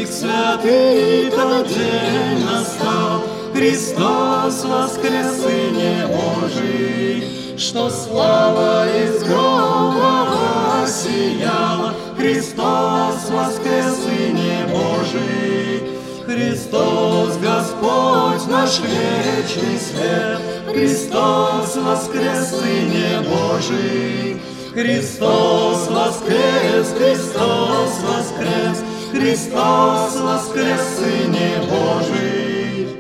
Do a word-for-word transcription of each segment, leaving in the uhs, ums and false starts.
святый тот день настал, Христос воскрес, Сыне Божий, что слава из гроба воссияла. Христос воскрес, Сыне Божий, Христос Господь наш вечный свет. Христос воскрес, Сыне Божий, Христос воскрес, Христос воскрес, Христос воскрес, Сыне Божий.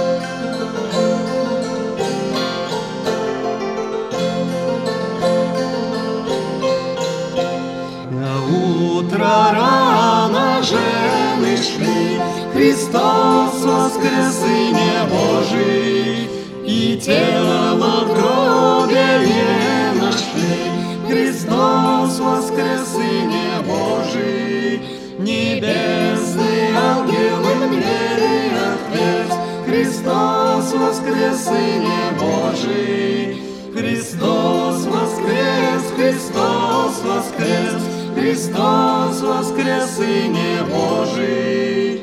На утро рано жены шли, Христос воскрес, Сыне Божий, и тело в гробе не нашли. Христос воскрес, Сыне Божий, небесные ангелы двери отверз. Христос воскрес, Сыне Божий, Христос воскрес, Христос воскрес, Христос воскрес, Сыне Божий.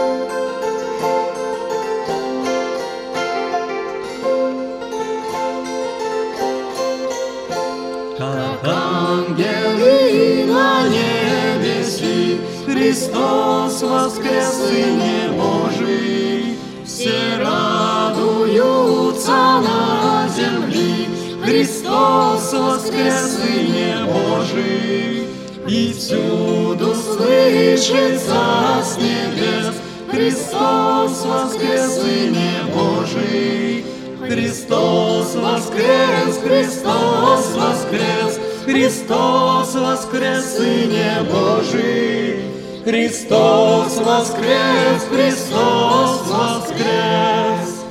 Как ангелы на небеси, Христос воскрес, Сыне Божий, все радуются на земле. Христос воскрес, Сыне Божий, и всюду слышится с небес. Христос воскрес, Сыне Божий, Христос воскрес, Христос воскрес, Христос воскрес, Сыне Божий, Христос воскрес, Христос воскрес,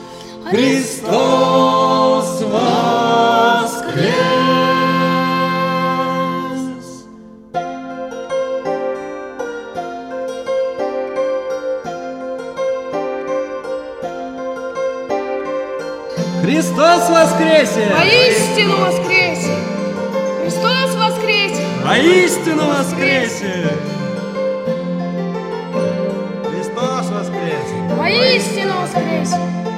Христос воскрес. Христос воскресе! Воистину воскресе! Христос воскресе! Воистину воскресе! Христос воскресе! Воистину воскресе!